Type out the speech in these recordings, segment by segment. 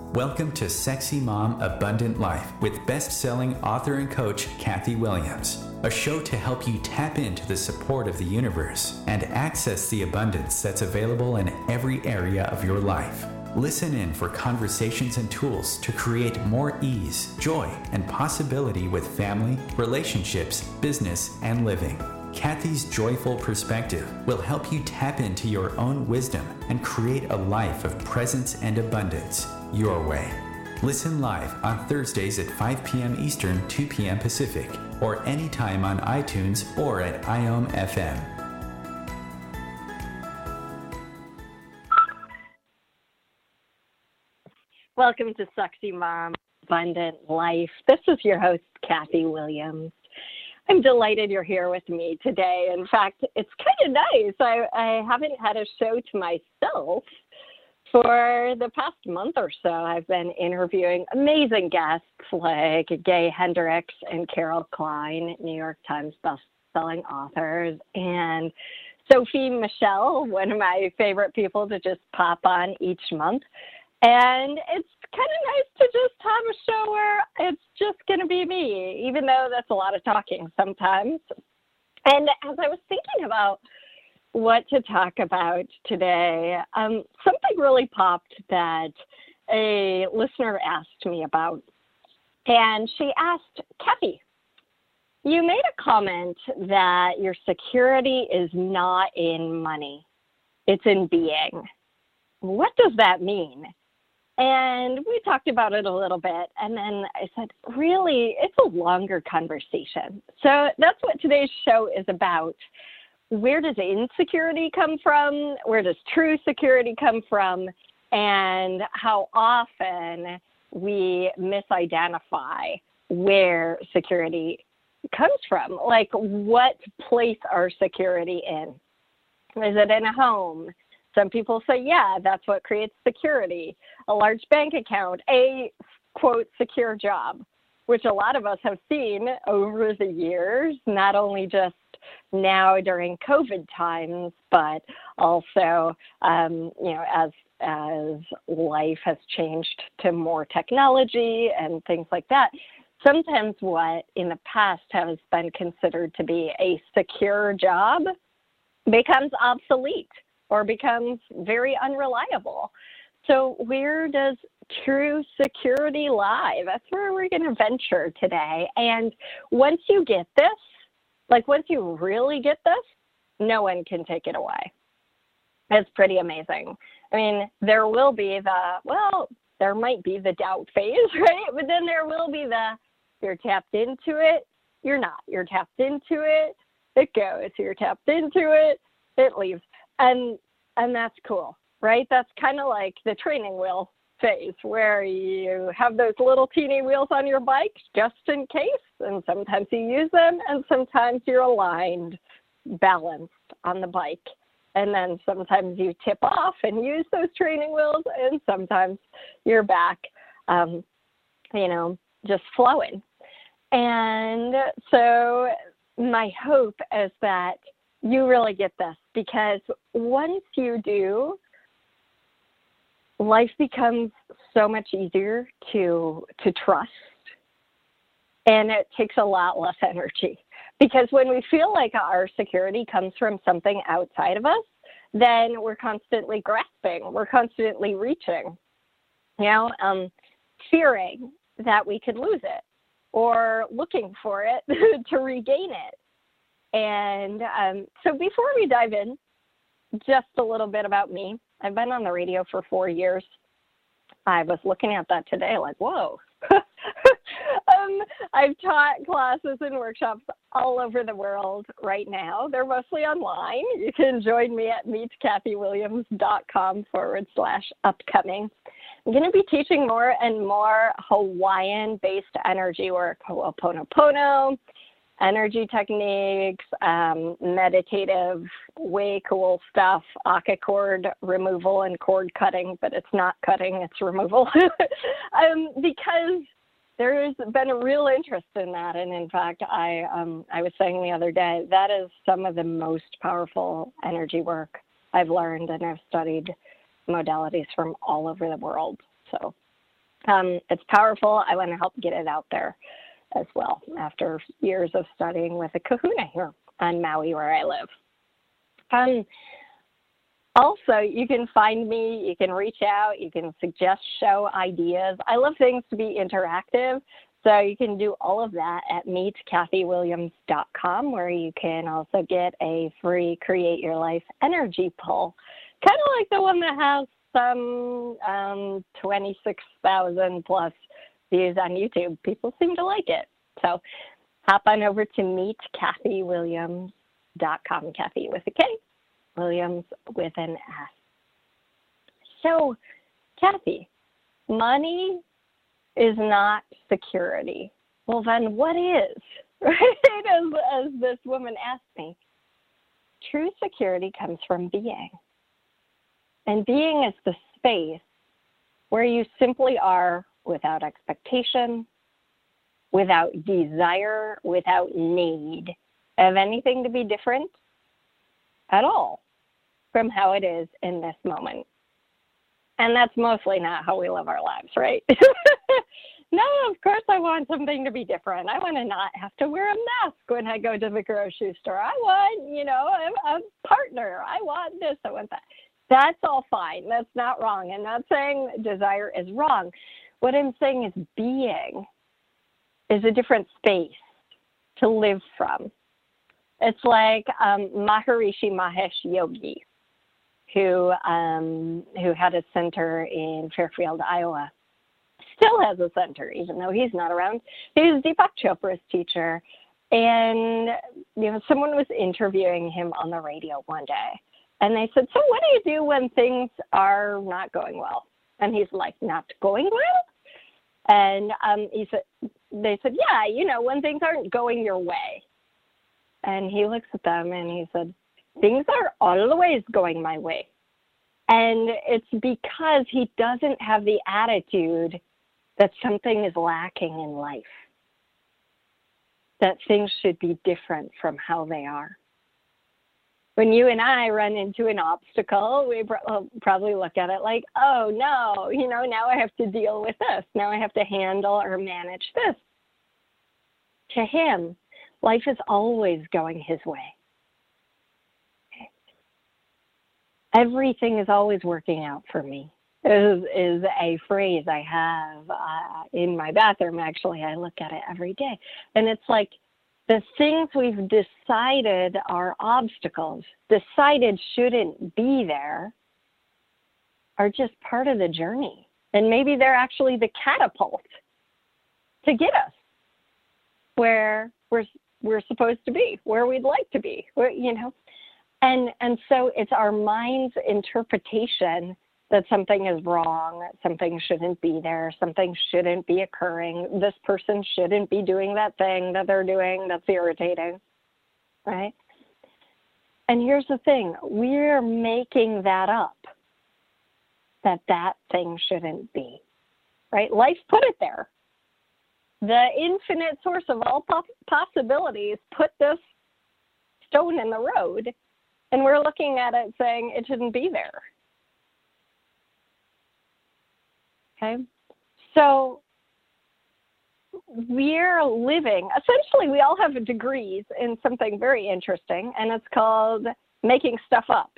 Welcome to Sexy Mom Abundant Life with best-selling author and coach Kathy Williams, a show to help you tap into the support of the universe and access the abundance that's available in every area of your life. Listen in for conversations and tools to create more ease, joy, and possibility with family, relationships, business, and living. Kathy's joyful perspective will help you tap into your own wisdom and create a life of presence and abundance your way. Listen live on Thursdays at 5 p.m. Eastern, 2 p.m. Pacific, or anytime on iTunes or at IOM FM. Welcome to Sexy Mom Abundant Life. This is your host, Kathy Williams. I'm delighted you're here with me today. In fact, it's kind of nice. I haven't had a show to myself for the past month or so. I've been interviewing amazing guests like Gay Hendricks and Carol Klein, New York Times best-selling authors, and Sophie Michelle, one of my favorite people to just pop on each month. And it's kind of nice to just have a show where it's just going to be me, even though that's a lot of talking sometimes. And as I was thinking about what to talk about today, something really popped that a listener asked me about. And she asked, Kathy, you made a comment that your security is not in money, it's in being. What does that mean? And we talked about it a little bit, and then I said, really, it's a longer conversation. So that's what today's show is about. Where does insecurity come from? Where does true security come from? And how often we misidentify where security comes from. Like, what place are security in? Is it in a home? Some people say, yeah, that's what creates security. A large bank account, a, quote, secure job, which a lot of us have seen over the years, not only just now during COVID times, but also, as life has changed to more technology and things like that. Sometimes what in the past has been considered to be a secure job becomes obsolete or becomes very unreliable. So where does true security lie? That's where we're going to venture today. And once you get this, once you really get this, no one can take it away. It's pretty amazing. I mean, there will be there might be the doubt phase, right? But then there will be you're tapped into it, you're not. You're tapped into it, it goes. You're tapped into it, it leaves. And that's cool, right? That's kind of like the training wheel phase where you have those little teeny wheels on your bike just in case, and sometimes you use them, and sometimes you're aligned, balanced on the bike. And then sometimes you tip off and use those training wheels, and sometimes you're back, just flowing. And so my hope is that you really get this, because once you do, life becomes so much easier to trust, and it takes a lot less energy. Because when we feel like our security comes from something outside of us, then we're constantly grasping, we're constantly reaching, fearing that we could lose it or looking for it to regain it. And so before we dive in, just a little bit about me. I've been on the radio for 4 years. I was looking at that today like, whoa. I've taught classes and workshops all over the world right now. They're mostly online. You can join me at meetkathywilliams.com/upcoming. I'm going to be teaching more and more Hawaiian-based energy work, Ho'oponopono, energy techniques, meditative, way cool stuff, aka cord removal and cord cutting, but it's not cutting, it's removal. Because there's been a real interest in that. And in fact, I was saying the other day, that is some of the most powerful energy work I've learned, and I've studied modalities from all over the world. So It's powerful. I want to help get it out there as well after years of studying with a kahuna here on Maui where I live. Also, you can find me, you can reach out, you can suggest show ideas. I love things to be interactive, so you can do all of that at meetkathywilliams.com, where you can also get a free Create Your Life energy poll, kind of like the one that has some 26,000 plus views on YouTube. People seem to like it. So hop on over to meetkathywilliams.com, Kathy with a K, Williams with an S. So, Kathy, money is not security. Well, then what is? Right? As this woman asked me, true security comes from being. And being is the space where you simply are without expectation, without desire, without need of anything to be different at all from how it is in this moment. And that's mostly not how we live our lives, right? No, of course I want something to be different. I want to not have to wear a mask when I go to the grocery store. I want, a partner. I want this, I want that. That's all fine. That's not wrong. I'm not saying desire is wrong. What I'm saying is being is a different space to live from. It's like Maharishi Mahesh Yogi, who had a center in Fairfield, Iowa. Still has a center, even though he's not around. He's Deepak Chopra's teacher. And, someone was interviewing him on the radio one day. And they said, so what do you do when things are not going well? And he's like, not going well? And they said, yeah, when things aren't going your way. And he looks at them and he said, things are always going my way. And it's because he doesn't have the attitude that something is lacking in life, that things should be different from how they are. When you and I run into an obstacle, we probably look at it like, oh, no, now I have to deal with this. Now I have to handle or manage this. To him, life is always going his way. Everything is always working out for me. Is a phrase I have in my bathroom. Actually, I look at it every day. And it's like the things we've decided are obstacles, decided shouldn't be there, are just part of the journey. And maybe they're actually the catapult to get us where we're supposed to be, where we'd like to be, And so it's our mind's interpretation that something is wrong, that something shouldn't be there, something shouldn't be occurring, this person shouldn't be doing that thing that they're doing that's irritating, right? And here's the thing, we're making that up, that thing shouldn't be, right? Life put it there. The infinite source of all possibilities put this stone in the road, and we're looking at it saying it shouldn't be there. Okay, so we're living, essentially we all have degrees in something very interesting, and it's called making stuff up.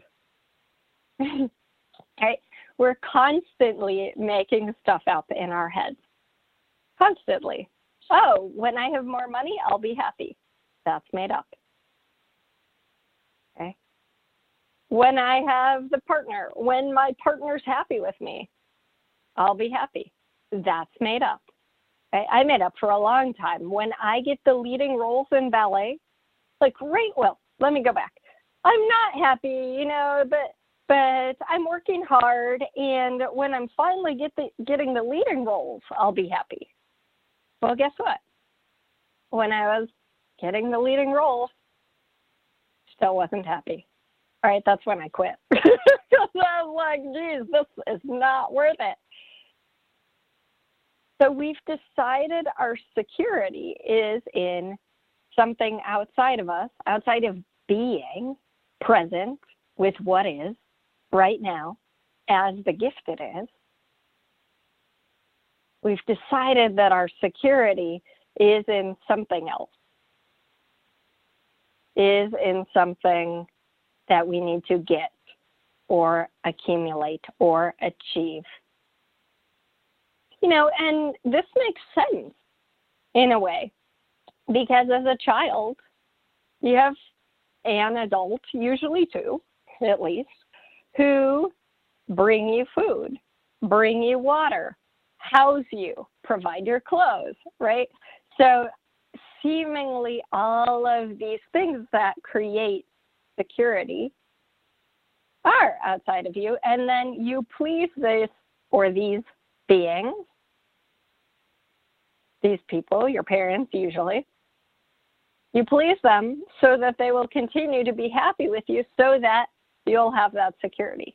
Okay, we're constantly making stuff up in our heads. Constantly. Oh, when I have more money, I'll be happy. That's made up. Okay. When I have the partner, when my partner's happy with me, I'll be happy. That's made up. Okay? I made up for a long time. When I get the leading roles in ballet, like, great, well, let me go back. I'm not happy, but I'm working hard, and when I'm finally getting the leading roles, I'll be happy. Well, guess what? When I was getting the leading roles, still wasn't happy. All right, that's when I quit. Because I was like, geez, this is not worth it. So we've decided our security is in something outside of us, outside of being present with what is right now as the gift it is. We've decided that our security is in something else, is in something that we need to get or accumulate or achieve. And this makes sense in a way, because as a child, you have an adult, usually two at least, who bring you food, bring you water, house you, provide your clothes, right? So seemingly all of these things that create security are outside of you, and then you please this or these beings, these people, your parents usually, you please them so that they will continue to be happy with you so that you'll have that security.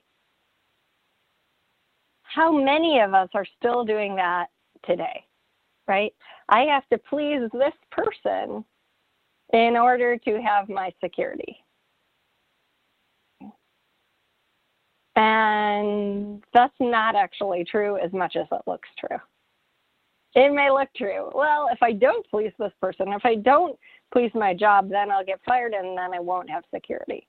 How many of us are still doing that today, right? I have to please this person in order to have my security. And that's not actually true as much as it looks true. It may look true. Well, if I don't please this person, if I don't please my job, then I'll get fired and then I won't have security.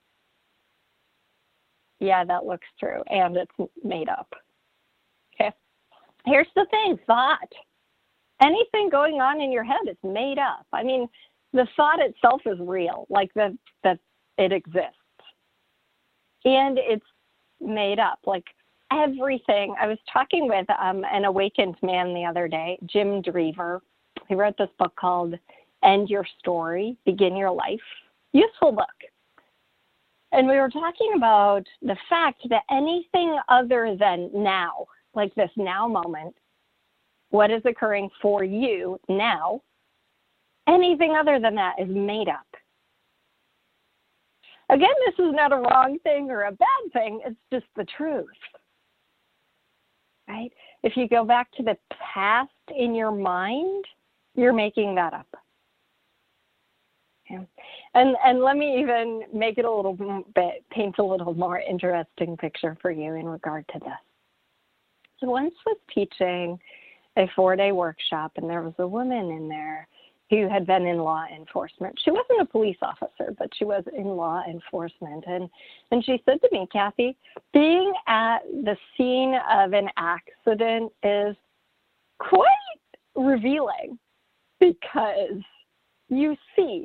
Yeah, that looks true, and it's made up. Okay. Here's the thing, thought. Anything going on in your head is made up. I mean, the thought itself is real, like that it exists. And it's made up, like everything. I was talking with an awakened man the other day, Jim Drever. He wrote this book called End Your Story, Begin Your Life. Useful book. And we were talking about the fact that anything other than now, like this now moment, what is occurring for you now, anything other than that is made up. Again, this is not a wrong thing or a bad thing. It's just the truth, right? If you go back to the past in your mind, you're making that up. Yeah. And let me even make it a little bit, paint a little more interesting picture for you in regard to this. So once was teaching a 4-day workshop, and there was a woman in there who had been in law enforcement. She wasn't a police officer, but she was in law enforcement. And she said to me, Kathy, being at the scene of an accident is quite revealing because you see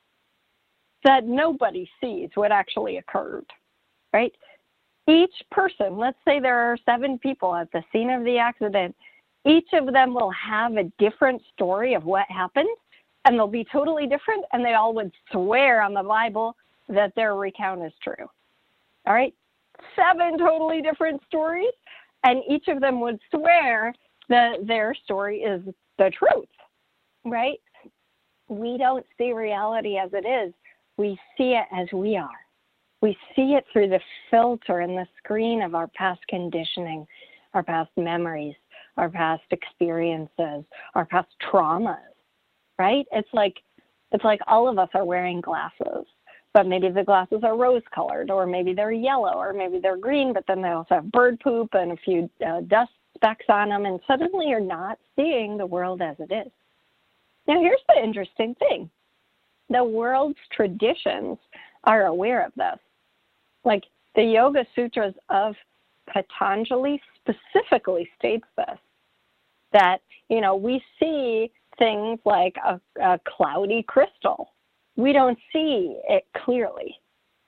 that nobody sees what actually occurred, right? Each person, let's say there are 7 people at the scene of the accident, each of them will have a different story of what happened, and they'll be totally different, and they all would swear on the Bible that their recount is true. All right? 7 totally different stories, and each of them would swear that their story is the truth, right? We don't see reality as it is. We see it as we are. We see it through the filter and the screen of our past conditioning, our past memories, our past experiences, our past traumas, right? It's like all of us are wearing glasses, but maybe the glasses are rose-colored, or maybe they're yellow, or maybe they're green, but then they also have bird poop and a few dust specks on them, and suddenly you're not seeing the world as it is. Now, here's the interesting thing. The world's traditions are aware of this. Like the Yoga Sutras of Patanjali specifically states this, that, we see things like a cloudy crystal. We don't see it clearly,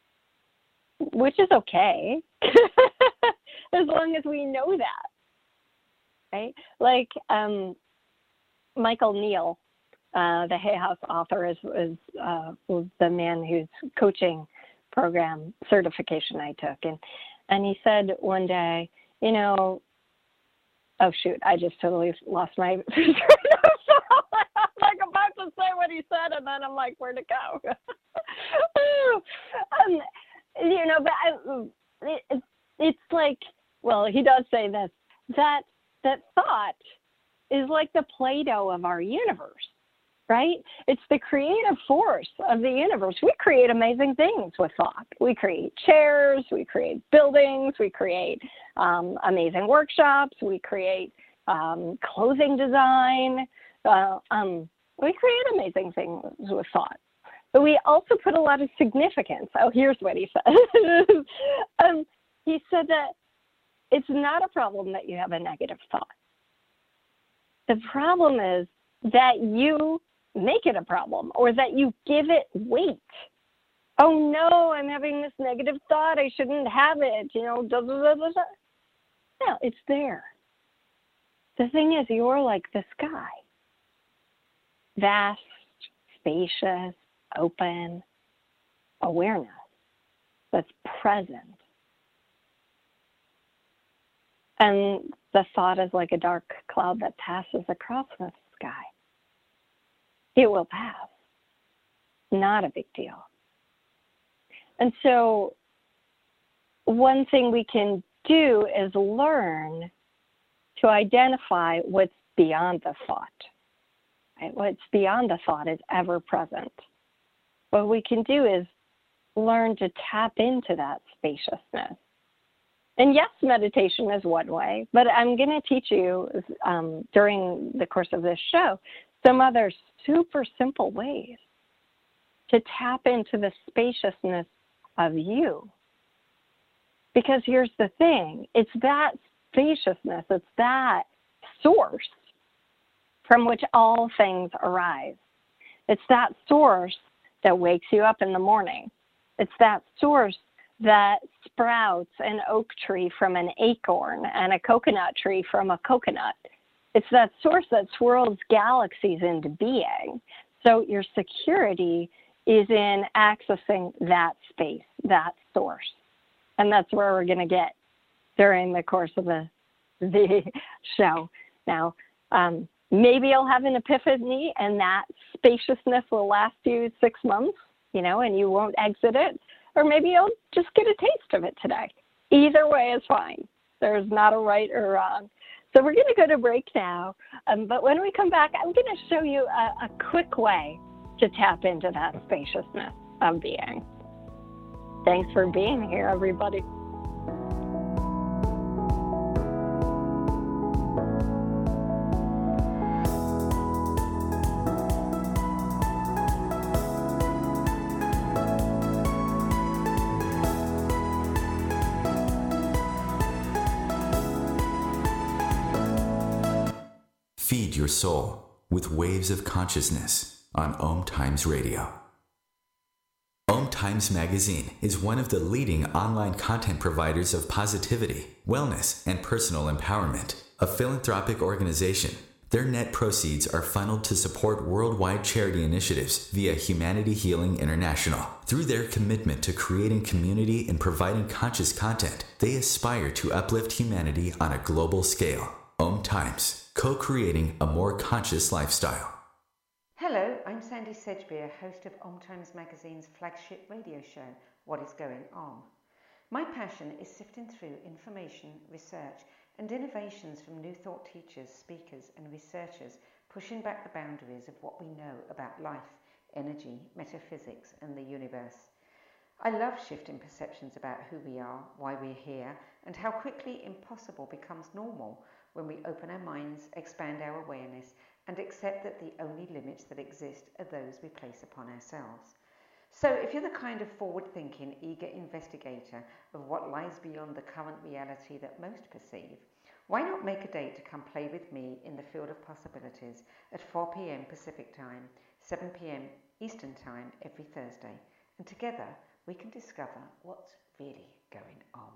which is okay, as long as we know that, right? Like Michael Neal, the Hay House author, is the man whose coaching program certification I took. And he said one day, oh shoot, I just totally lost my I'm like about to say what he said, and then I'm like, where'd it go? But it's like, well, he does say this, that thought is like the Play-Doh of our universe, right? It's the creative force of the universe. We create amazing things with thought. We create chairs, we create buildings, we create amazing workshops, we create, clothing design. We create amazing things with thought. But we also put a lot of significance. Oh, here's what he said. He said that it's not a problem that you have a negative thought. The problem is that you make it a problem or that you give it weight. Oh no, I'm having this negative thought. I shouldn't have it. No, it's there. The thing is, you're like the sky. Vast, spacious, open awareness that's present. And the thought is like a dark cloud that passes across the sky. It will pass. Not a big deal. And so one thing we can do is learn to identify what's beyond the thought. Right? What's beyond the thought is ever present. What we can do is learn to tap into that spaciousness. And yes, meditation is one way, but I'm going to teach you during the course of this show some other super simple ways to tap into the spaciousness of you. Because here's the thing, it's that spaciousness, it's that source from which all things arise. It's that source that wakes you up in the morning. It's that source that sprouts an oak tree from an acorn and a coconut tree from a coconut. It's that source that swirls galaxies into being. So your security is in accessing that space, that source. And that's where we're going to get during the course of the show. Now, maybe you'll have an epiphany and that spaciousness will last you 6 months, and you won't exit it. Or maybe you'll just get a taste of it today. Either way is fine. There's not a right or wrong. So we're going to go to break now. But when we come back, I'm going to show you a quick way to tap into that spaciousness of being. Thanks for being here, everybody. Feed your soul with waves of consciousness on Om Times Radio. Om Times Magazine is one of the leading online content providers of positivity, wellness, and personal empowerment. A philanthropic organization, their net proceeds are funneled to support worldwide charity initiatives via Humanity Healing International. Through their commitment to creating community and providing conscious content, they aspire to uplift humanity on a global scale. Om Times, co-creating a more conscious lifestyle. Hello, I'm Sandy Sedgbeer, host of Om Times Magazine's flagship radio show, What is Going On? My passion is sifting through information, research, and innovations from new thought teachers, speakers, and researchers pushing back the boundaries of what we know about life, energy, metaphysics, and the universe. I love shifting perceptions about who we are, why we're here, and how quickly impossible becomes normal when we open our minds, expand our awareness, and accept that the only limits that exist are those we place upon ourselves. So if you're the kind of forward-thinking, eager investigator of what lies beyond the current reality that most perceive, why not make a date to come play with me in the field of possibilities at 4 p.m. Pacific Time, 7 p.m. Eastern Time every Thursday, and together we can discover what's really going on.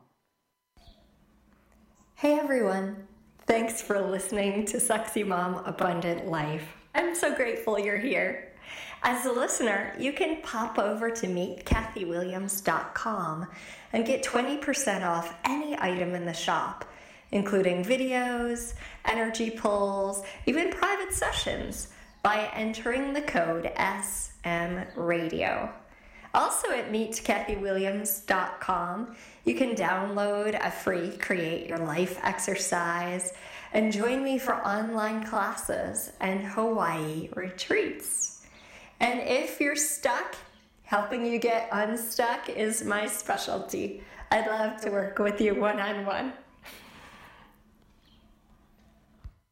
Hey everyone! Thanks for listening to Sexy Mom Abundant Life. I'm so grateful you're here. As a listener, you can pop over to meetkathywilliams.com and get 20% off any item in the shop, including videos, energy pulls, even private sessions, by entering the code SMRadio. Also at meetkathywilliams.com, you can download a free Create Your Life exercise and join me for online classes and Hawaii retreats. And if you're stuck, helping you get unstuck is my specialty. I'd love to work with you one-on-one.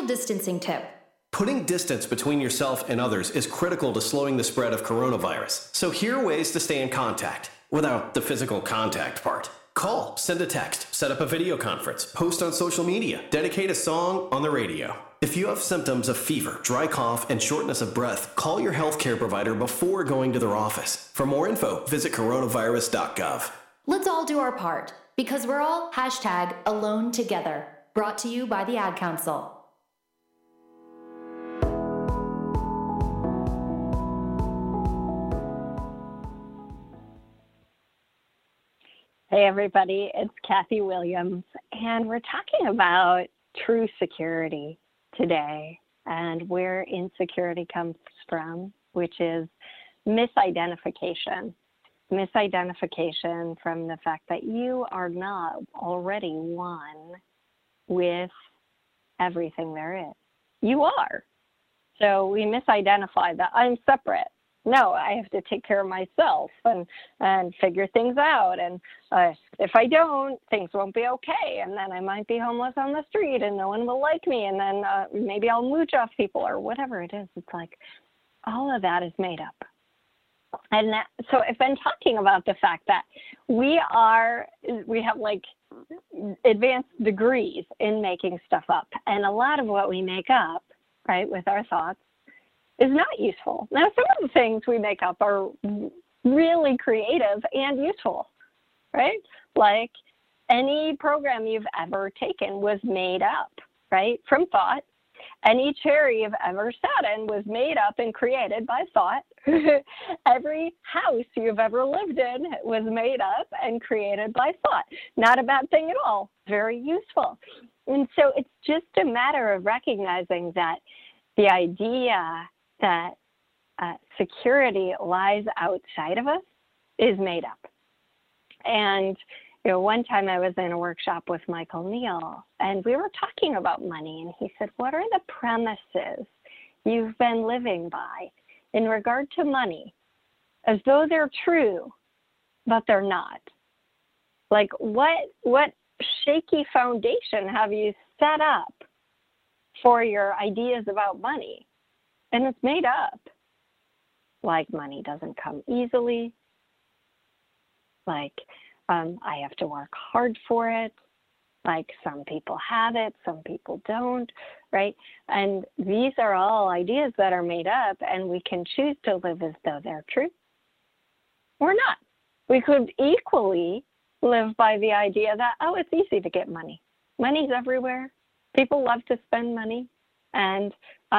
distancing tip. Putting distance between yourself and others is critical to slowing the spread of coronavirus. So here are ways to stay in contact without the physical contact part. Call, send a text, set up a video conference, post on social media, dedicate a song on the radio. If you have symptoms of fever, dry cough, and shortness of breath, call your healthcare provider before going to their office. For more info, visit coronavirus.gov. Let's all do our part, because we're all #alone together. Brought to you by the Ad Council. Hey everybody, it's Kathy Williams, and we're talking about true security today and where insecurity comes from, which is misidentification. Misidentification from the fact that you are not already one with everything there is. You are. So we misidentify that I'm separate. No, I have to take care of myself and figure things out. And if I don't, things won't be okay. And then I might be homeless on the street and no one will like me. And then maybe I'll mooch off people or whatever it is. It's like all of that is made up. And so I've been talking about the fact that we have like advanced degrees in making stuff up. And a lot of what we make up, right, with our thoughts, is not useful. Now, some of the things we make up are really creative and useful, right? Like any program you've ever taken was made up, right, from thought. Any chair you've ever sat in was made up and created by thought. Every house you've ever lived in was made up and created by thought. Not a bad thing at all. Very useful. And so it's just a matter of recognizing that the idea that security lies outside of us is made up. And one time I was in a workshop with Michael Neal, and we were talking about money, and he said, what are the premises you've been living by in regard to money, as though they're true, but they're not? Like, what shaky foundation have you set up for your ideas about money? And it's made up. Like money doesn't come easily. Like I have to work hard for it. Like some people have it, some people don't, right? And these are all ideas that are made up, and we can choose to live as though they're true or not. We could equally live by the idea that, oh, it's easy to get money. Money's everywhere. People love to spend money. And,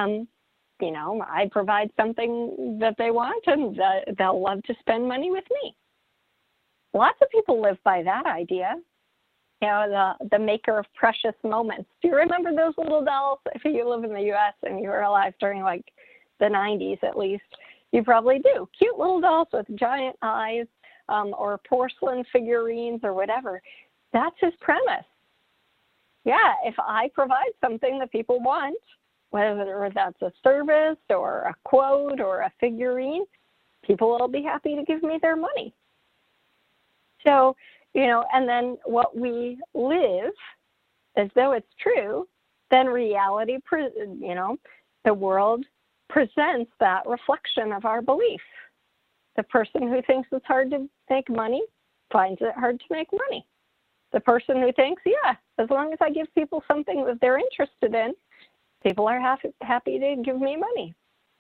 I provide something that they want, and they'll love to spend money with me. Lots of people live by that idea. The maker of precious moments. Do you remember those little dolls? If you live in the U.S. and you were alive during like the 90s at least, you probably do. Cute little dolls with giant eyes, or porcelain figurines or whatever. That's his premise. Yeah, if I provide something that people want, whether that's a service or a quote or a figurine, people will be happy to give me their money. So, and then what we live as though it's true, then reality, the world presents that reflection of our belief. The person who thinks it's hard to make money finds it hard to make money. The person who thinks, yeah, as long as I give people something that they're interested in, people are happy to give me money.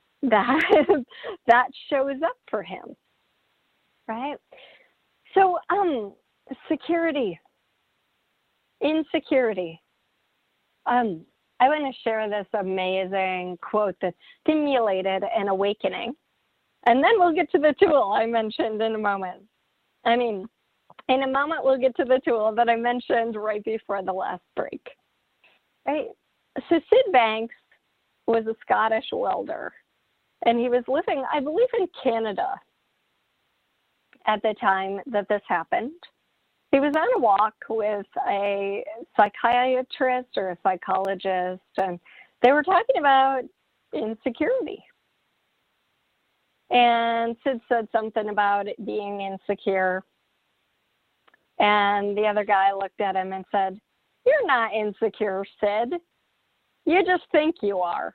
That shows up for him, right? So, security, insecurity. I want to share this amazing quote that stimulated an awakening. And then we'll get to the tool I mentioned in a moment. In a moment, we'll get to the tool that I mentioned right before the last break. Right? So Sid Banks was a Scottish welder, and he was living, I believe, in Canada at the time that this happened. He was on a walk with a psychiatrist or a psychologist, and they were talking about insecurity. And Sid said something about it being insecure. And the other guy looked at him and said, "You're not insecure, Sid. You just think you are.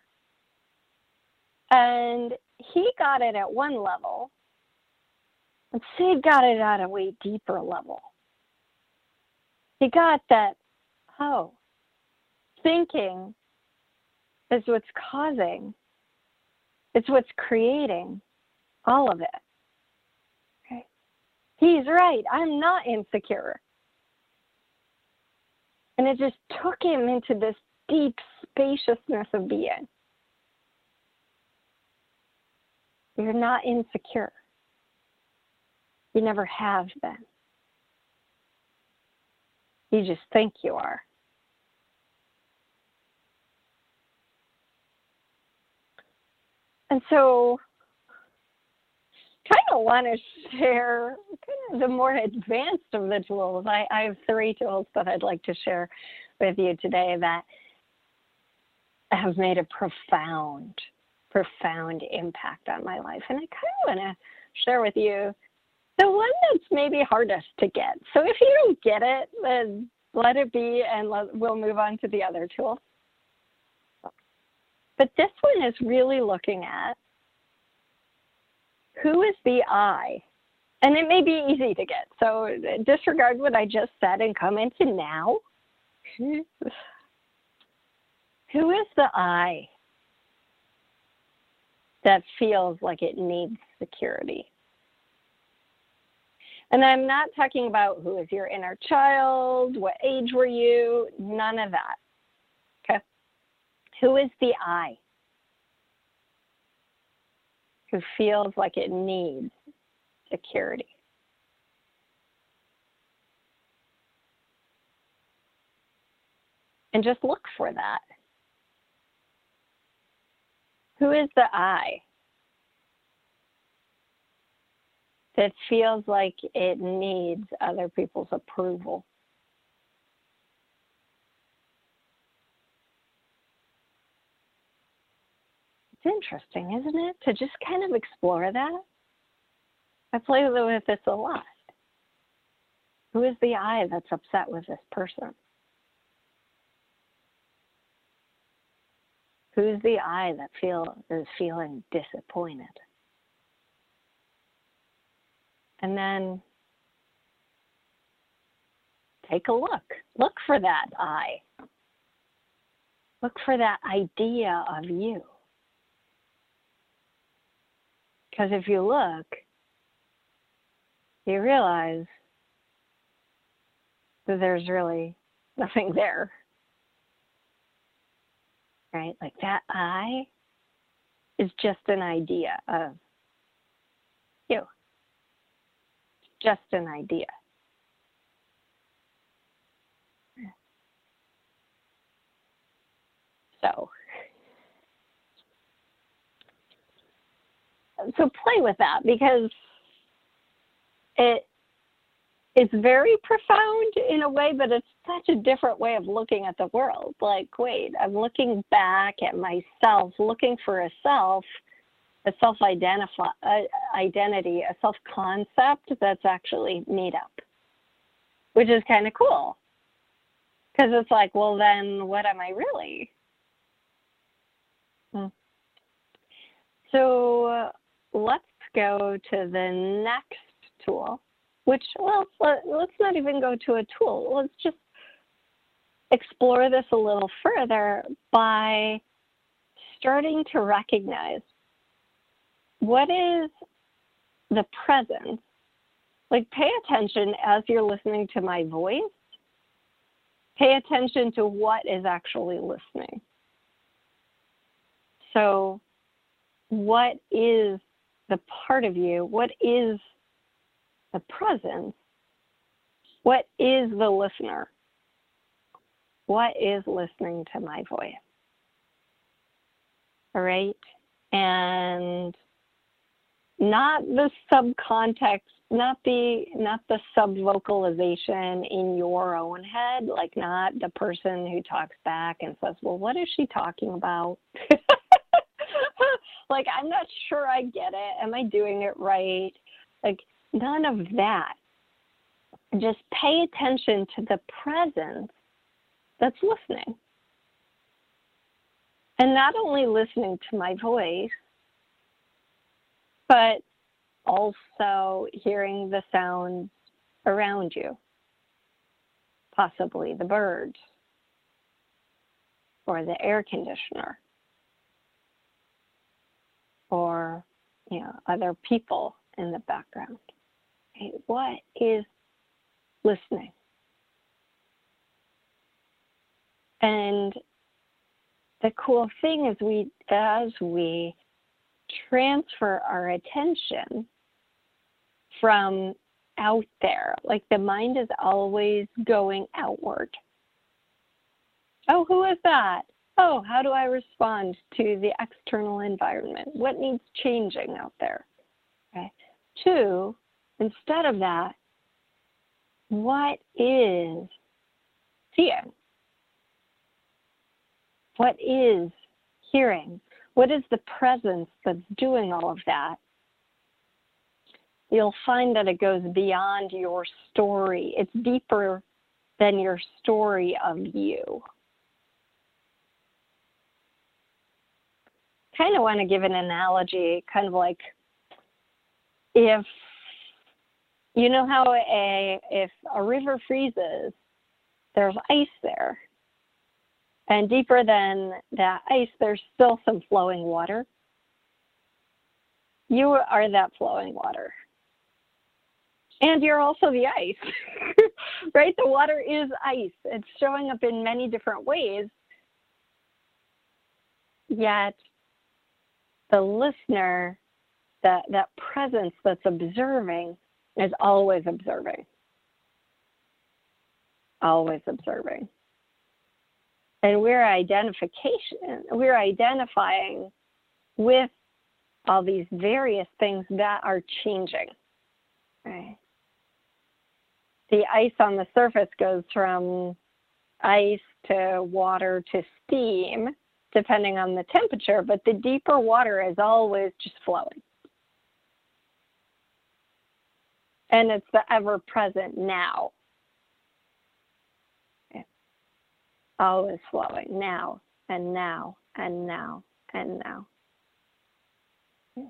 And he got it at one level, and Sid got it at a way deeper level. He got that, thinking is what's causing, it's what's creating all of it. Okay? He's right. I'm not insecure. And it just took him into this deep spaciousness of being. You're not insecure. You never have been. You just think you are. And so, kind of want to share kind of the more advanced of the tools. I have 3 tools that I'd like to share with you today that have made a profound impact on my life. And I kind of want to share with you the one that's maybe hardest to get. So if you don't get it, then let it be, and we'll move on to the other tool. But this one is really looking at who is the I? And it may be easy to get. So disregard what I just said and come into now. Who is the I that feels like it needs security? And I'm not talking about who is your inner child, what age were you, none of that. Okay? Who is the I who feels like it needs security? And just look for that. Who is the I that feels like it needs other people's approval? It's interesting, isn't it? To just kind of explore that. I play with this a lot. Who is the I that's upset with this person? Who's the I that is feeling disappointed? And then take a look. Look for that I. Look for that idea of you. Because if you look, you realize that there's really nothing there. Right? Like that I is just an idea of you. Just an idea. So play with that, because it's very profound in a way, but it's such a different way of looking at the world. Like, wait, I'm looking back at myself, looking for a self, a self-identity, a self-concept that's actually made up, which is kind of cool. Because it's like, well, then what am I really? So let's go to the next tool, which, well, let's not even go to a tool. Let's just explore this a little further by starting to recognize what is the presence. Like, pay attention as you're listening to my voice. Pay attention to what is actually listening. So what is the part of you? What is the presence? What is the listener? What is listening to my voice? All right? And not the subcontext, not the sub-vocalization in your own head, like not the person who talks back and says, well, what is she talking about? Like, I'm not sure I get it. Am I doing it right? Like, none of that. Just pay attention to the presence that's listening. And not only listening to my voice, but also hearing the sounds around you, possibly the birds or the air conditioner or, other people in the background. Okay, what is listening? And the cool thing is as we transfer our attention from out there, like the mind is always going outward. Oh, who is that? Oh, how do I respond to the external environment? What needs changing out there? Okay. 2, instead of that, what is seeing? What is hearing? What is the presence that's doing all of that? You'll find that it goes beyond your story. It's deeper than your story of you. Kind of want to give an analogy, kind of like if, you know how if a river freezes, there's ice there. And deeper than that ice, there's still some flowing water. You are that flowing water. And you're also the ice, right? The water is ice. It's showing up in many different ways. Yet the listener, that presence that's observing, is always observing. Always observing. And we're identifying with all these various things that are changing. Right? The ice on the surface goes from ice to water to steam, depending on the temperature, but the deeper water is always just flowing. And it's the ever-present now. Okay. Always flowing, now, and now, and now, and now. Okay.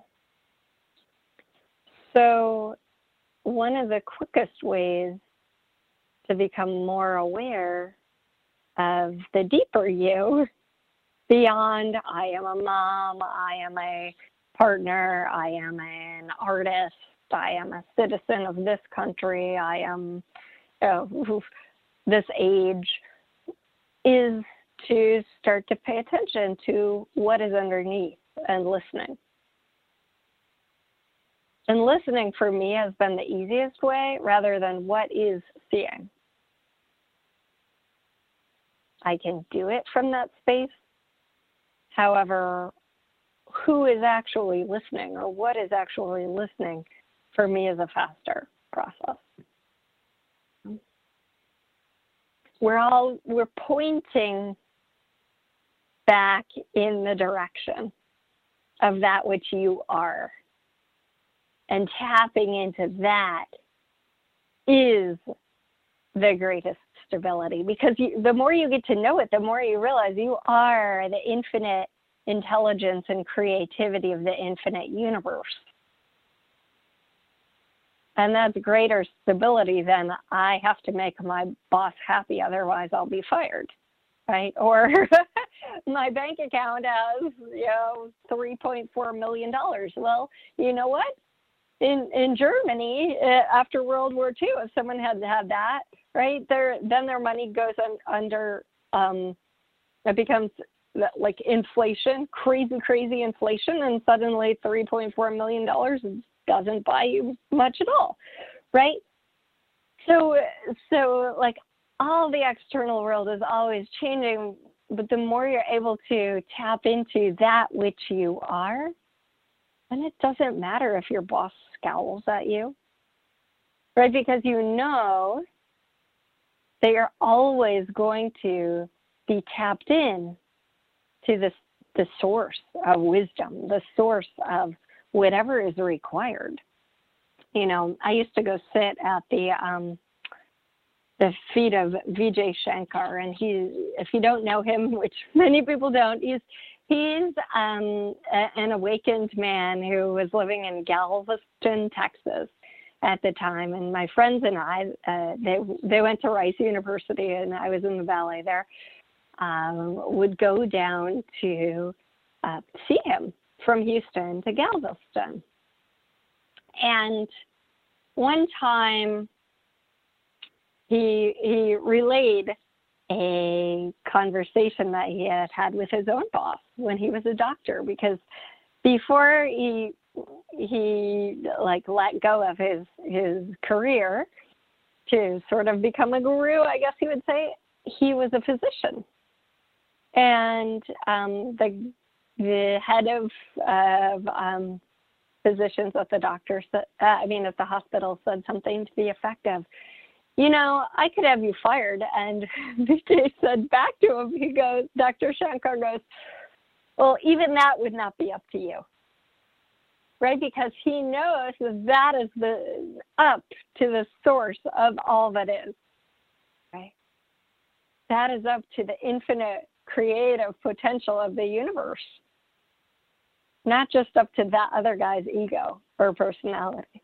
So one of the quickest ways to become more aware of the deeper you, beyond I am a mom, I am a partner, I am an artist, I am a citizen of this country, I am this age, is to start to pay attention to what is underneath and listening. And listening for me has been the easiest way rather than what is seeing. I can do it from that space. However, who is actually listening or what is actually listening for me is a faster process. We're pointing back in the direction of that which you are. And tapping into that is the greatest stability, because the more you get to know it, the more you realize you are the infinite intelligence and creativity of the infinite universe. And that's greater stability than I have to make my boss happy, otherwise I'll be fired, right? Or my bank account has, $3.4 million. Well, you know what? In Germany, after World War II, if someone had that, right, then their money goes under, it becomes like inflation, crazy inflation, and suddenly $3.4 million doesn't buy you much at all, right? So like all the external world is always changing, but the more you're able to tap into that which you are, then it doesn't matter if your boss scowls at you, right? Because you know that you're always going to be tapped in to the source of wisdom, the source of whatever is required. I used to go sit at the feet of Vijay Shankar, and if you don't know him, which many people don't, he's he's an awakened man who was living in Galveston, Texas at the time. And my friends and I, they went to Rice University, and I was in the Valley there, would go down to see him from Houston to Galveston. And one time he relayed a conversation that he had had with his own boss when he was a doctor, because before he like let go of his career to sort of become a guru, I guess you would say, he was a physician. And the head of physicians at the at the hospital said something to the effect of, you know, I could have you fired. And Vijay said back to him, he goes, Dr. Shankar goes, well, even that would not be up to you, right? Because he knows that is up to the source of all that is, right? That is up to the infinite creative potential of the universe, not just up to that other guy's ego or personality.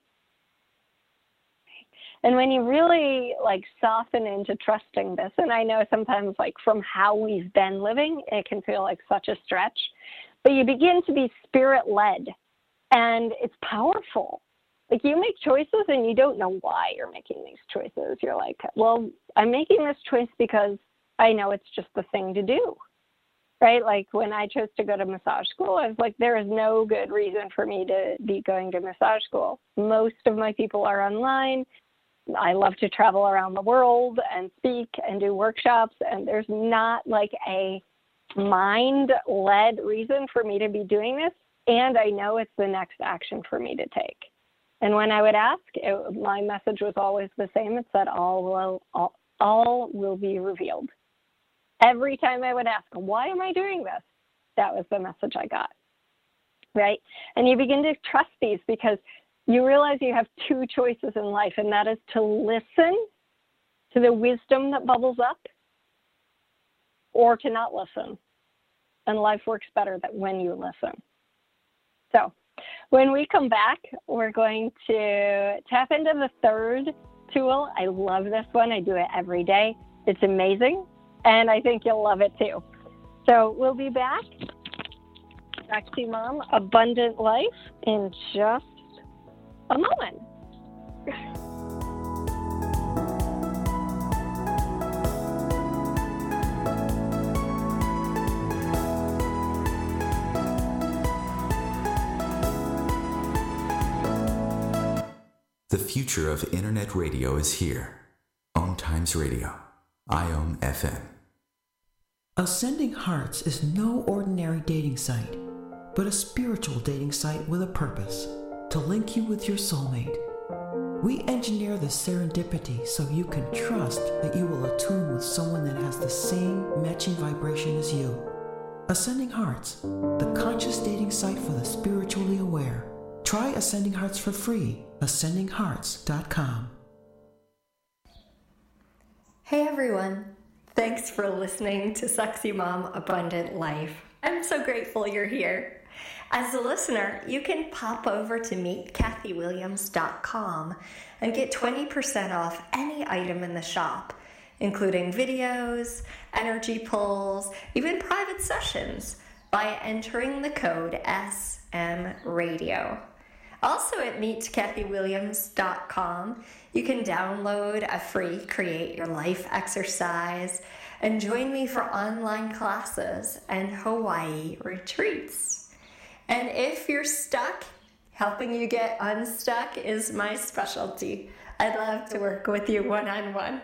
And when you really like soften into trusting this, and I know sometimes like from how we've been living, it can feel like such a stretch, but you begin to be spirit-led, and it's powerful. Like you make choices and you don't know why you're making these choices. You're like, well, I'm making this choice because I know it's just the thing to do, right? Like when I chose to go to massage school, I was like, there is no good reason for me to be going to massage school. Most of my people are online. I love to travel around the world and speak and do workshops, and there's not like a mind-led reason for me to be doing this, and I know it's the next action for me to take. And when I would ask, my message was always the same. It said, all will be revealed. Every time I would ask, why am I doing this? That was the message I got, right? And you begin to trust these because you realize you have two choices in life, and that is to listen to the wisdom that bubbles up or to not listen. And life works better when you listen. So when we come back, we're going to tap into the third tool. I love this one. I do it every day. It's amazing, and I think you'll love it too. So we'll be back. Sexy Mom, Abundant Life in just a moment. The future of internet radio is here. Om Times Radio, IOM FM. Ascending Hearts is no ordinary dating site, but a spiritual dating site with a purpose, to link you with your soulmate. We engineer the serendipity so you can trust that you will attune with someone that has the same matching vibration as you. Ascending Hearts, the conscious dating site for the spiritually aware. Try Ascending Hearts for free. AscendingHearts.com. Hey everyone, thanks for listening to Sexy Mom Abundant Life. I'm so grateful you're here. As a listener, you can pop over to meetkathywilliams.com and get 20% off any item in the shop, including videos, energy pulls, even private sessions, by entering the code SMRadio. Also at meetkathywilliams.com, you can download a free Create Your Life exercise and join me for online classes and Hawaii retreats. And if you're stuck, helping you get unstuck is my specialty. I'd love to work with you one-on-one.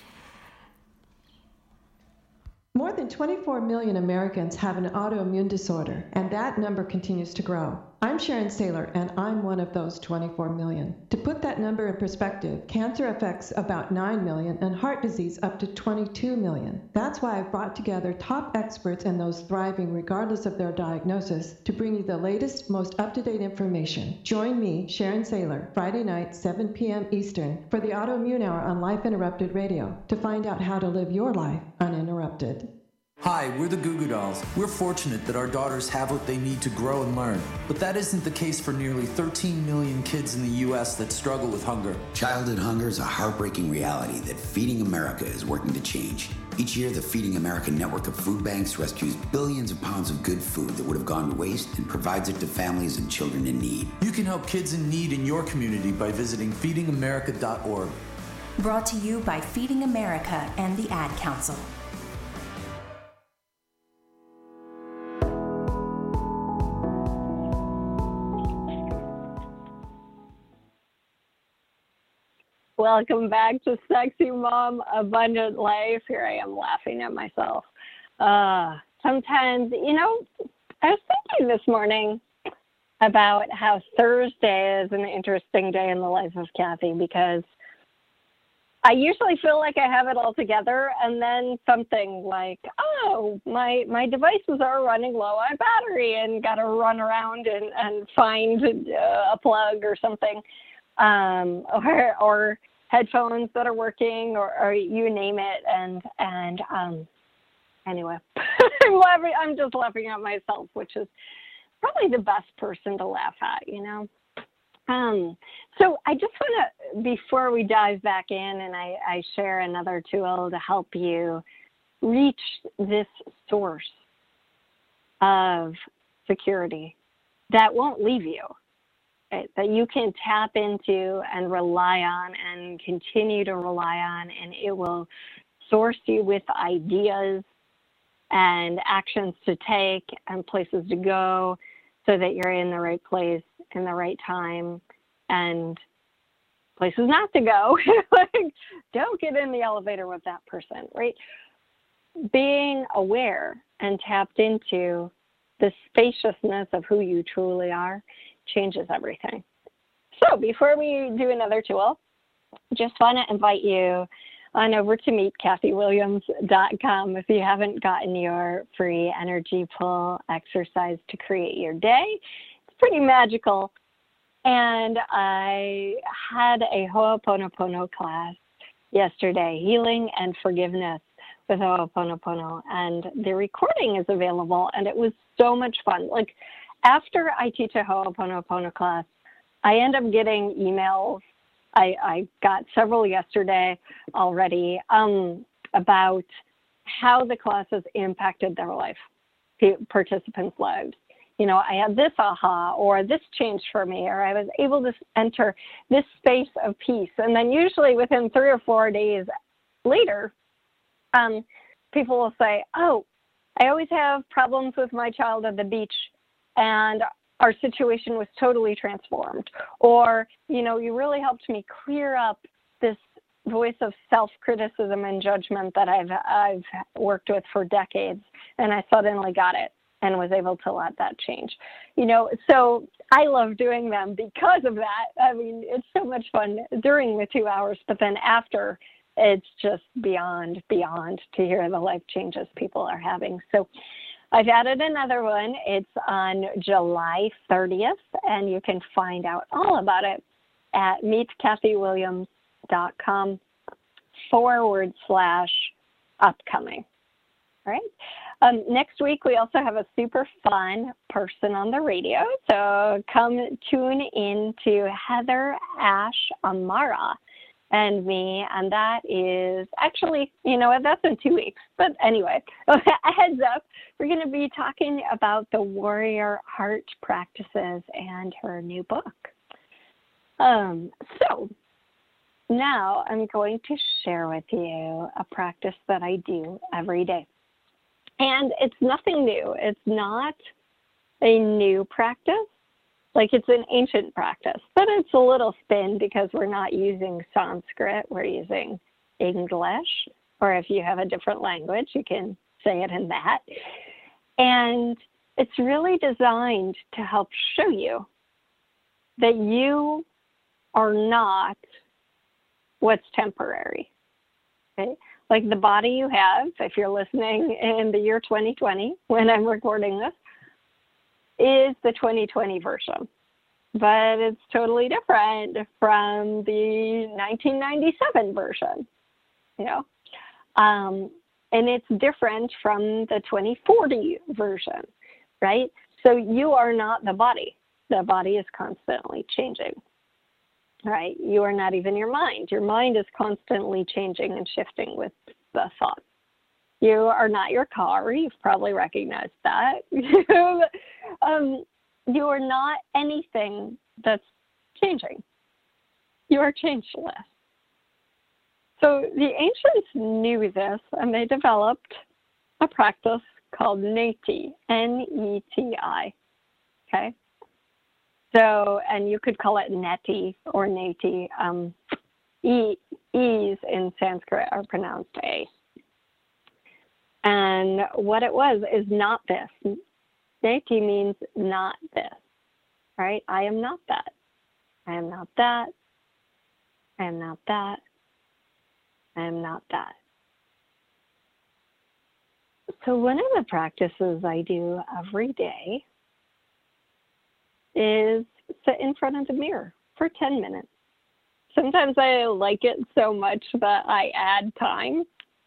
More than 24 million Americans have an autoimmune disorder, and that number continues to grow. I'm Sharon Saylor, and I'm one of those 24 million. To put that number in perspective, cancer affects about 9 million and heart disease up to 22 million. That's why I've brought together top experts and those thriving regardless of their diagnosis to bring you the latest, most up-to-date information. Join me, Sharon Saylor, Friday night, 7 p.m. Eastern, for the Autoimmune Hour on Life Interrupted Radio to find out how to live your life uninterrupted. Hi, we're the Goo Goo Dolls. We're fortunate that our daughters have what they need to grow and learn. But that isn't the case for nearly 13 million kids in the U.S. that struggle with hunger. Childhood hunger is a heartbreaking reality that Feeding America is working to change. Each year, the Feeding America network of food banks rescues billions of pounds of good food that would have gone to waste and provides it to families and children in need. You can help kids in need in your community by visiting feedingamerica.org. Brought to you by Feeding America and the Ad Council. Welcome back to Sexy Mom Abundant Life. Here I am laughing at myself. Sometimes, I was thinking this morning about how Thursday is an interesting day in the life of Kathy, because I usually feel like I have it all together, and then something like, my devices are running low on battery, and got to run around and find a plug or something, or headphones that are working, or you name it, and anyway, I'm just laughing at myself, which is probably the best person to laugh at, So I just want to, before we dive back in and I share another tool to help you reach this source of security that won't leave you, right? That you can tap into and rely on and continue to rely on, and it will source you with ideas and actions to take and places to go so that you're in the right place in the right time, and places not to go. Like, don't get in the elevator with that person, right? Being aware and tapped into the spaciousness of who you truly are changes everything. So before we do another tool, just want to invite you on over to meetkathywilliams.com if you haven't gotten your free energy pull exercise to create your day. It's pretty magical. And I had a Ho'oponopono class yesterday, Healing and Forgiveness with Ho'oponopono, and the recording is available, and it was so much fun. Like, after I teach a Ho'oponopono class, I end up getting emails. I got several yesterday already about how the class has impacted their life, participants' lives. I had this aha, or this changed for me, or I was able to enter this space of peace. And then usually within 3 or 4 days later, people will say, I always have problems with my child at the beach, and our situation was totally transformed. Or, you really helped me clear up this voice of self-criticism and judgment that I've worked with for decades, and I suddenly got it and was able to let that change. So I love doing them because of that. I mean, it's so much fun during the 2 hours, but then after, it's just beyond to hear the life changes people are having. So I've added another one. It's on July 30th, and you can find out all about it at meetkathywilliams.com/upcoming. All right. Next week, we also have a super fun person on the radio. So come tune in to Heather Ash Amara and me. And that is actually, that's in 2 weeks. But anyway, a heads up, we're going to be talking about the Warrior Heart practices and her new book. So now I'm going to share with you a practice that I do every day. And it's nothing new. It's not a new practice. Like, it's an ancient practice, but it's a little spin because we're not using Sanskrit. We're using English, or if you have a different language, you can say it in that. And it's really designed to help show you that you are not what's temporary. Okay? Like the body you have, if you're listening in the year 2020, when I'm recording this, is the 2020 version. But it's totally different from the 1997 version, And it's different from the 2040 version, right? So you are not the body. The body is constantly changing, right? You are not even your mind. Your mind is constantly changing and shifting with the thought. You are not your car. You've probably recognized that. You are not anything that's changing. You are changeless. So the ancients knew this, and they developed a practice called Neti, N-E-T-I, okay? So, and you could call it Neti or Neti. E's in Sanskrit are pronounced A. And what it was is not this. Neti means not this, right? I am not that. I am not that. I am not that. I am not that. So one of the practices I do every day is sit in front of the mirror for 10 minutes. Sometimes I like it so much that I add time.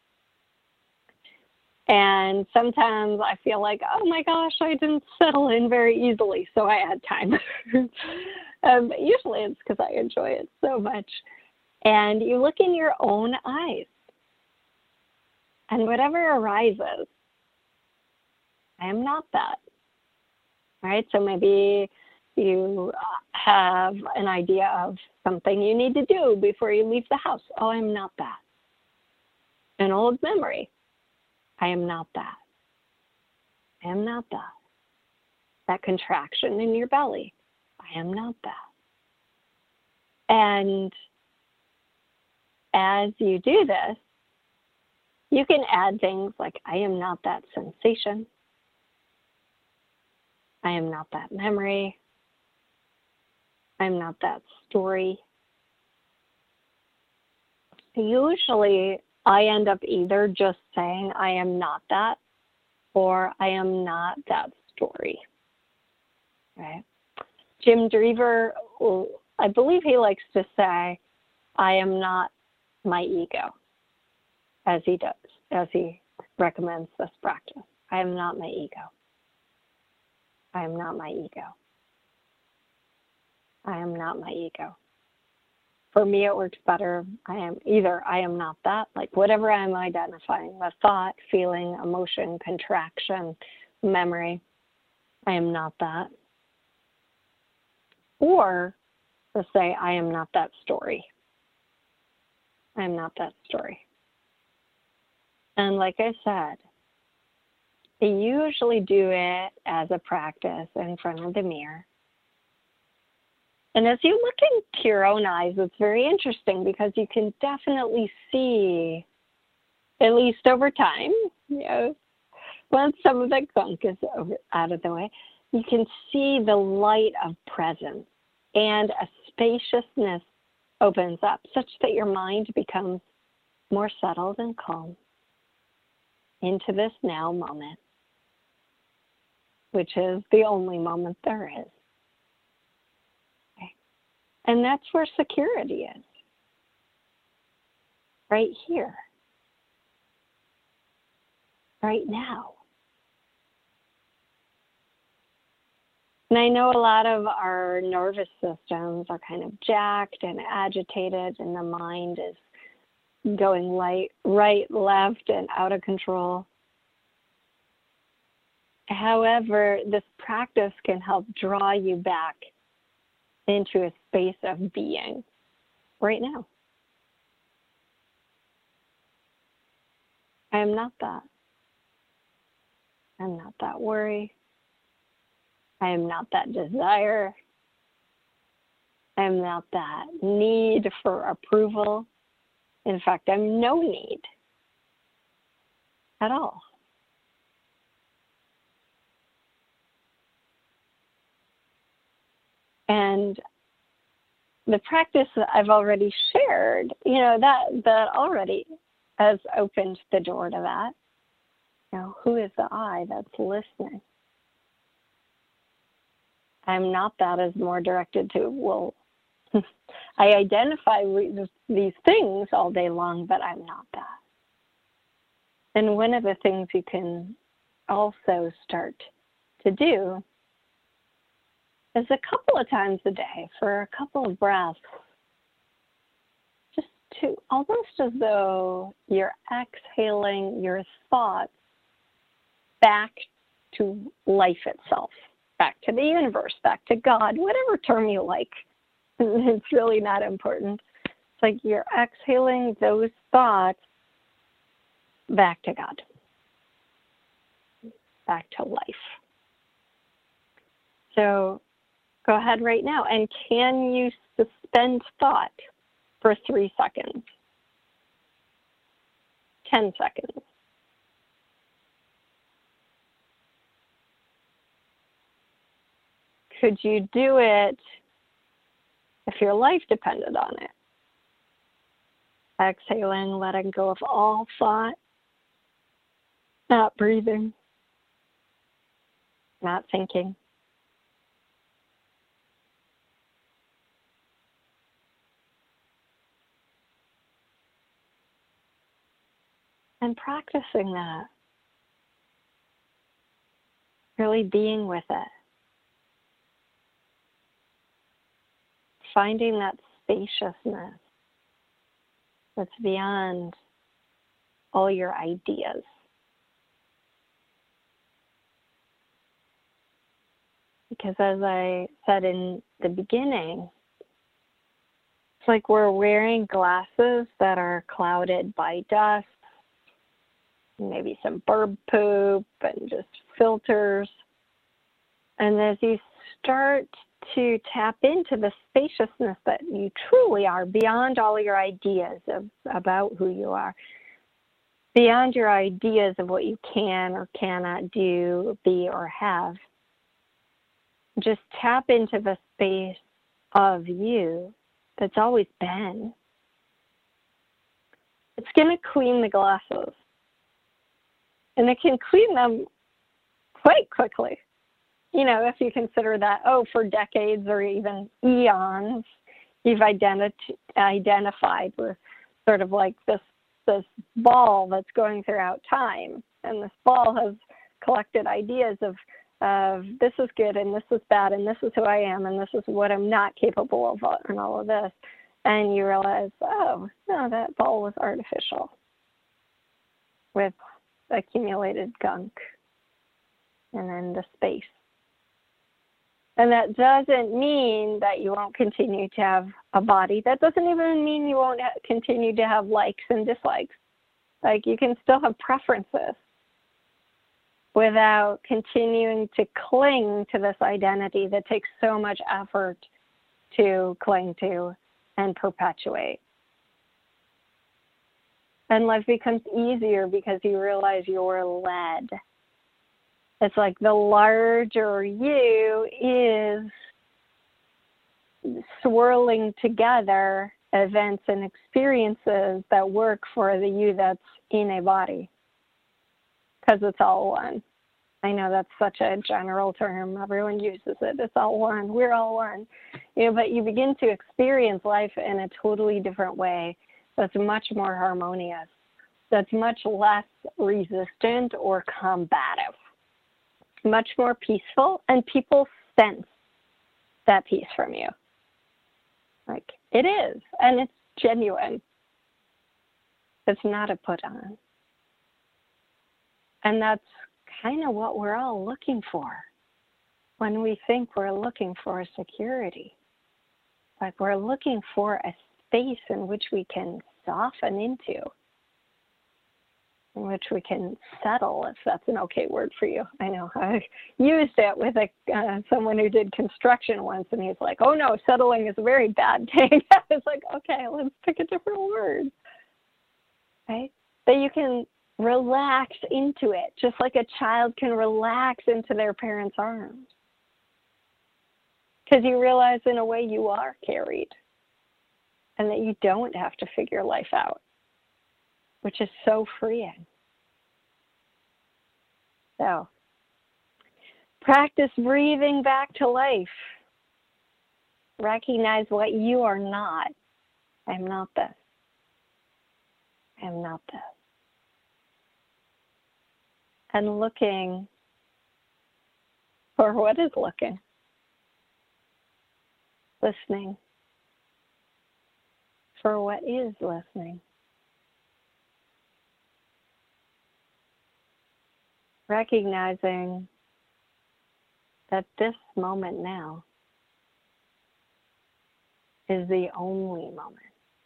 And sometimes I feel like, oh my gosh, I didn't settle in very easily, so I add time. Usually it's because I enjoy it so much. And you look in your own eyes. And whatever arises, I am not that. All right, so maybe you have an idea of something you need to do before you leave the house. Oh, I'm not that. An old memory. I am not that. I am not that. That contraction in your belly. I am not that. And as you do this, you can add things like, I am not that sensation. I am not that memory. I'm not that story. Usually, I end up either just saying, I am not that, or I am not that story. Right? Jim Drever, I believe he likes to say, I am not my ego, as he recommends this practice. I am not my ego. I am not my ego. I am not my ego. For me, it works better. I am not that, like whatever I'm identifying, the thought, feeling, emotion, contraction, memory, I am not that. Or to say, I am not that story. I am not that story. And like I said, I usually do it as a practice in front of the mirror. And as you look into your own eyes, it's very interesting because you can definitely see, at least over time, once some of the gunk is out of the way, you can see the light of presence, and a spaciousness opens up such that your mind becomes more settled and calm into this now moment, which is the only moment there is. Okay. And that's where security is, right here, right now. And I know a lot of our nervous systems are kind of jacked and agitated, and the mind is going right, left, and out of control. However, this practice can help draw you back into a space of being right now. I am not that. I'm not that worry. I am not that desire. I am not that need for approval. In fact, I'm no need at all. And the practice that I've already shared, that already has opened the door to that. Who is the I that's listening? I'm not that is more directed to, I identify these things all day long, but I'm not that. And one of the things you can also start to do is a couple of times a day for a couple of breaths, just to almost as though you're exhaling your thoughts back to life itself, back to the universe, back to God, whatever term you like. It's really not important. It's like you're exhaling those thoughts back to God, back to life. So go ahead right now, and can you suspend thought for 3 seconds? 10 seconds. Could you do it if your life depended on it? Exhaling, letting go of all thought, not breathing, not thinking. And practicing that, really being with it, finding that spaciousness that's beyond all your ideas. Because as I said in the beginning, it's like we're wearing glasses that are clouded by dust, maybe some bird poop and just filters. And as you start to tap into the spaciousness that you truly are, beyond all your ideas about who you are, beyond your ideas of what you can or cannot do, be, or have, just tap into the space of you that's always been. It's going to clean the glasses. And it can clean them quite quickly. You know, if you consider that, for decades or even eons, you've identified with sort of like this ball that's going throughout time. And this ball has collected ideas of this is good and this is bad and this is who I am and this is what I'm not capable of and all of this. And you realize, oh, no, that ball was artificial with accumulated gunk and then the space. And that doesn't mean that you won't continue to have a body. That doesn't even mean you won't continue to have likes and dislikes. Like, you can still have preferences without continuing to cling to this identity that takes so much effort to cling to and perpetuate. And life becomes easier because you realize you're led. It's like the larger you is swirling together events and experiences that work for the you that's in a body, because it's all one. I know that's such a general term. Everyone uses it. It's all one. We're all one. But you begin to experience life in a totally different way that's much more harmonious, that's much less resistant or combative, much more peaceful, and people sense that peace from you. Like, it is, and it's genuine. It's not a put on. And that's kind of what we're all looking for when we think we're looking for security. Like, we're looking for a space in which we can soften into, in which we can settle, if that's an okay word for you. I know I used it with someone who did construction once, and he's like, oh no, settling is a very bad thing. I was like, okay, let's pick a different word. Right? That you can relax into it, just like a child can relax into their parents' arms. Because you realize in a way you are carried, and that you don't have to figure life out, which is so freeing. So, practice breathing back to life. Recognize what you are not. I'm not this. I'm not this. and looking for what is looking, listening for what is listening, recognizing that this moment now is the only moment.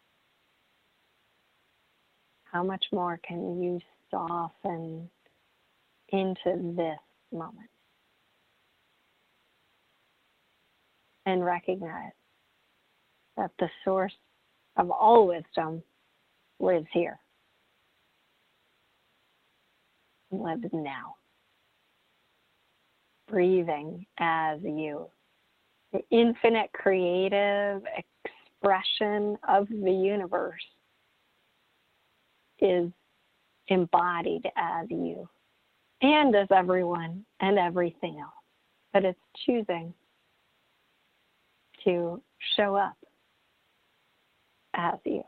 How much more can you soften into this moment and recognize that the source of all wisdom lives here, lives now, breathing as you. The infinite creative expression of the universe is embodied as you and as everyone and everything else. But it's choosing to show up as you.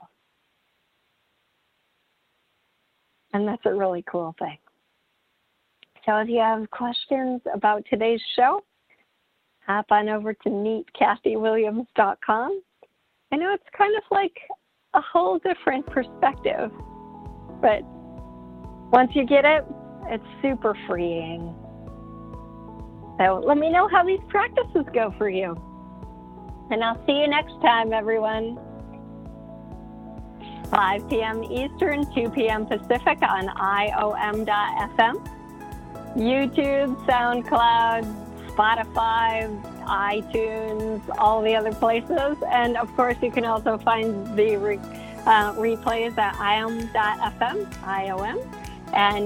And that's a really cool thing. So if you have questions about today's show, hop on over to meetkathywilliams.com. I know it's kind of like a whole different perspective, but once you get it, it's super freeing. So let me know how these practices go for you. And I'll see you next time, everyone. 5 p.m. Eastern, 2 p.m. Pacific on IOM.FM, YouTube, SoundCloud, Spotify, iTunes, all the other places. And of course, you can also find the replays at IOM.FM, IOM, and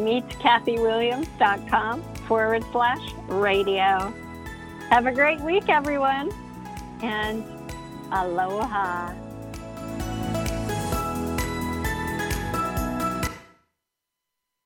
meetkathywilliams.com/radio. Have a great week, everyone, and aloha.